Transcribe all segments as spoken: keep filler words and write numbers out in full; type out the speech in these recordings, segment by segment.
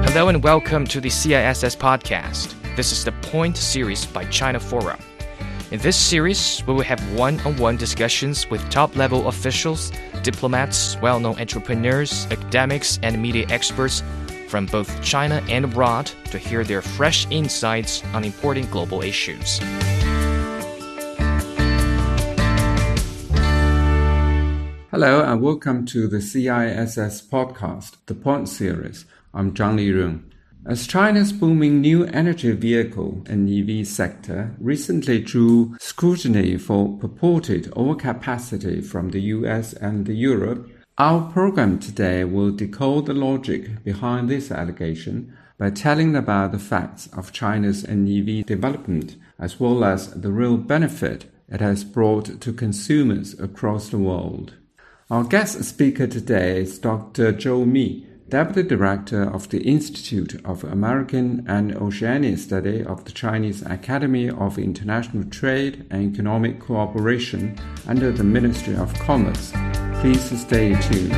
Hello and welcome to the C I S S podcast. This is the Point series by China Forum. In this series, we will have one-on-one discussions with top-level officials, diplomats, well-known entrepreneurs, academics, and media experts from both China and abroad to hear their fresh insights on important global issues. Hello and welcome to the C I S S podcast, the Point series. I'm Zhang Lirun. As China's booming new energy vehicle and E V sector recently drew scrutiny for purported overcapacity from the U S and Europe, our program today will decode the logic behind this allegation by telling about the facts of China's N E V development as well as the real benefit it has brought to consumers across the world. Our guest speaker today is Doctor Zhou Mi, Deputy Director of the Institute of American and Oceania Study of the Chinese Academy of International Trade and Economic Cooperation under the Ministry of Commerce. Please stay tuned.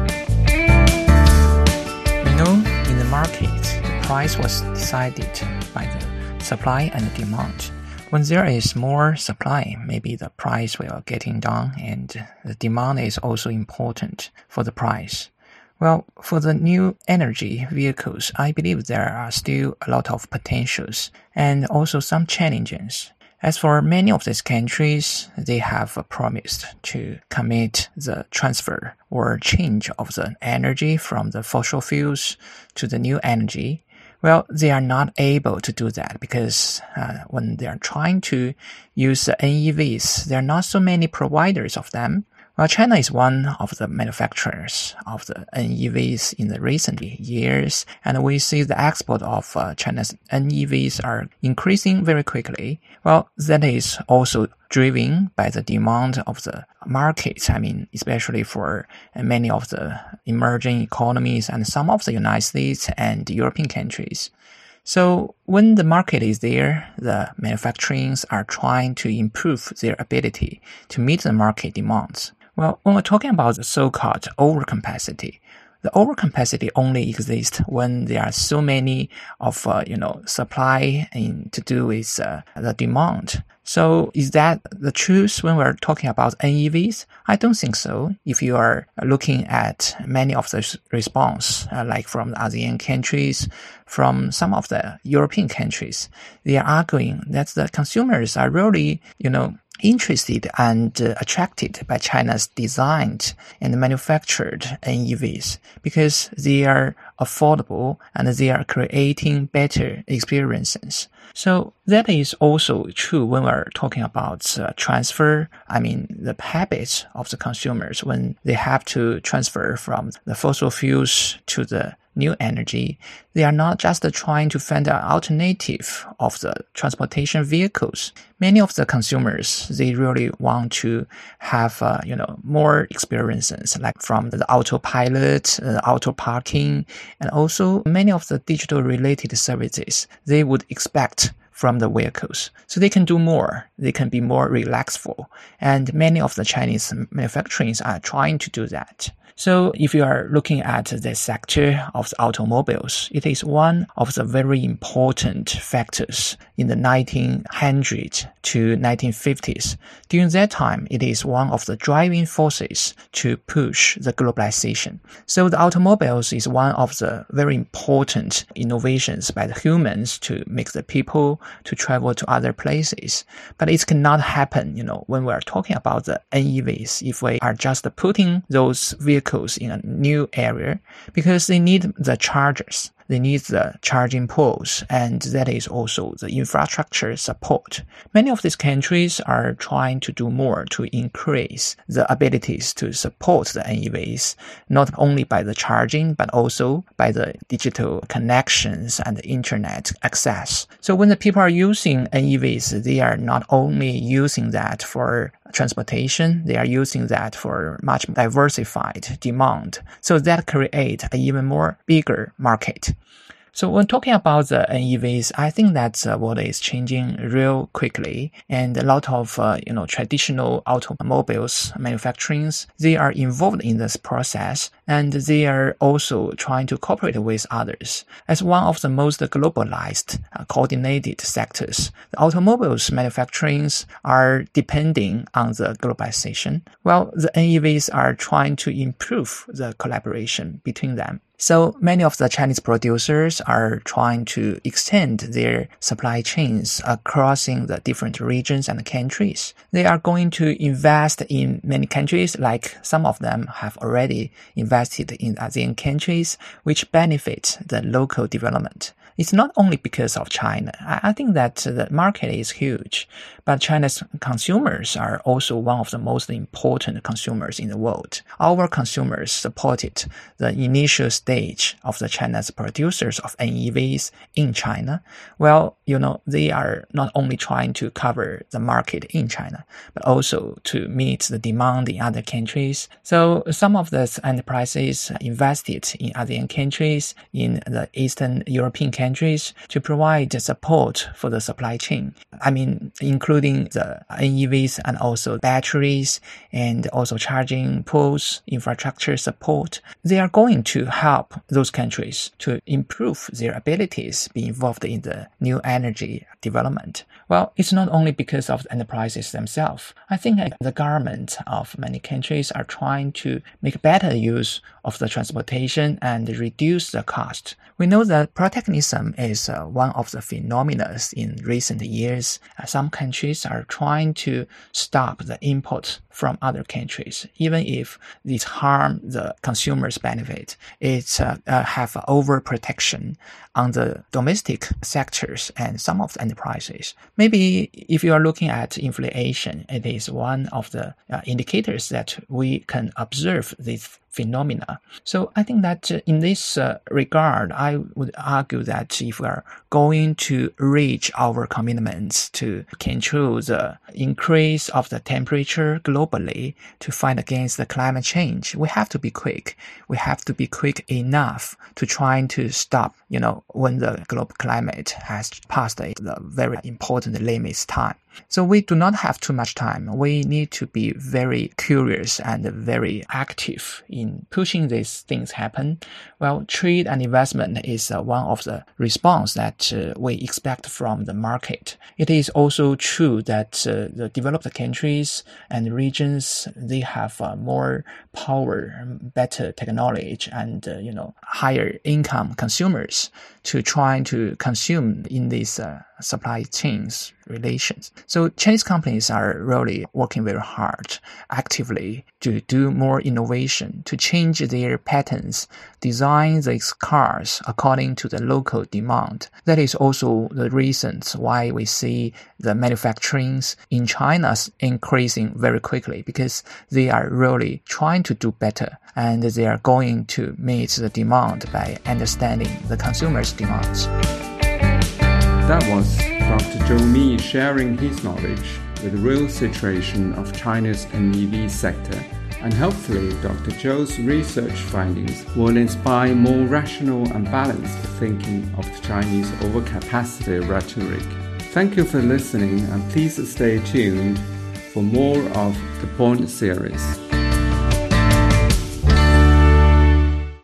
We know in the market, the price was decided by the supply and the demand. When there is more supply, maybe the price will getting down and the demand is also important for the price. Well, for the new energy vehicles, I believe there are still a lot of potentials and also some challenges. As for many of these countries, they have promised to commit the transfer or change of the energy from the fossil fuels to the new energy. Well, they are not able to do that because uh, when they are trying to use the N E Vs, there are not so many providers of them. Well, China is one of the manufacturers of the N E Vs in the recent years, and we see the export of uh, China's N E Vs are increasing very quickly. Well, that is also driven by the demand of the market. I mean, especially for many of the emerging economies and some of the United States and European countries. So when the market is there, the manufacturers are trying to improve their ability to meet the market demands. Well, when we're talking about the so-called overcapacity, the overcapacity only exists when there are so many of, uh, you know, supply in to do with uh, the demand. So is that the truth when we're talking about N E Vs? I don't think so. If you are looking at many of the response, uh, like from the ASEAN countries, from some of the European countries, they are arguing that the consumers are really, you know, interested and uh, attracted by China's designed and manufactured N E Vs because they are affordable and they are creating better experiences. So that is also true when we're talking about uh, transfer. I mean, the habits of the consumers when they have to transfer from the fossil fuels to the new energy. They are not just trying to find an alternative of the transportation vehicles. Many of the consumers, they really want to have, uh, you know, more experiences like from the autopilot, uh, auto parking, and also many of the digital related services they would expect from the vehicles. So they can do more. They can be more relaxful. And many of the Chinese manufacturers are trying to do that. So if you are looking at the sector of the automobiles, it is one of the very important factors in the nineteen hundreds to nineteen fifties. During that time, it is one of the driving forces to push the globalization. So the automobiles is one of the very important innovations by the humans to make the people to travel to other places. But it cannot happen, you know, when we are talking about the N E Vs, if we are just putting those vehicles in a new area, because they need the chargers. They need the charging poles, and that is also the infrastructure support. Many of these countries are trying to do more to increase the abilities to support the N E Vs, not only by the charging, but also by the digital connections and the internet access. So when the people are using N E Vs, they are not only using that for transportation, they are using that for much diversified demand. So that creates an even more bigger market. So when talking about the N E Vs, I think that's uh, what is changing real quickly. And a lot of, uh, you know, traditional automobiles manufacturers, they are involved in this process. and they are also trying to cooperate with others. As one of the most globalized, uh, coordinated sectors, the automobiles manufacturing are depending on the globalization, while the N E Vs are trying to improve the collaboration between them. So many of the Chinese producers are trying to extend their supply chains across the different regions and countries. They are going to invest in many countries, like some of them have already invested in ASEAN countries, which benefit the local development. It's not only because of China. I think that the market is huge, but China's consumers are also one of the most important consumers in the world. Our consumers supported the initial stage of the China's producers of N E Vs in China. Well, you know, they are not only trying to cover the market in China, but also to meet the demand in other countries. So some of the enterprises invested in ASEAN countries, in the Eastern European countries, countries to provide support for the supply chain. I mean, including the N E Vs and also batteries and also charging pools, infrastructure support. They are going to help those countries to improve their abilities, be involved in the new energy development. Well, it's not only because of the enterprises themselves. I think the government of many countries are trying to make better use of the transportation and reduce the cost. We know that protectionism is uh, one of the phenomena in recent years. Uh, some countries are trying to stop the import from other countries, even if it harm the consumer's benefit. It uh, uh, have overprotection on the domestic sectors and some of the enterprises. Maybe if you are looking at inflation, it is one of the uh, indicators that we can observe this phenomena. So I think that uh, in this uh, regard, I would argue that if we are going to reach our commitments to control the increase of the temperature globally to fight against the climate change, we have to be quick. We have to be quick enough to try to stop, you know, when the global climate has passed the very important limits time. So we do not have too much time. We need to be very curious and very active in pushing these things happen. Well, trade and investment is uh, one of the response that uh, we expect from the market. It is also true that uh, the developed countries and regions, they have uh, more power, better technology, and uh, you know higher income consumers to try to consume in these uh, supply chains relations. So Chinese companies are really working very hard, actively to do more innovation, to change their patterns, design these cars according to the local demand. That is also the reasons why we see the manufacturing in China increasing very quickly, because they are really trying to do better and they are going to meet the demand by understanding the consumer's demands. That was Doctor Zhou Mi sharing his knowledge with the real situation of China's N E V sector, and hopefully Doctor Zhou's research findings will inspire more rational and balanced thinking of the Chinese overcapacity rhetoric. Thank you for listening, and please stay tuned for more of the Point series.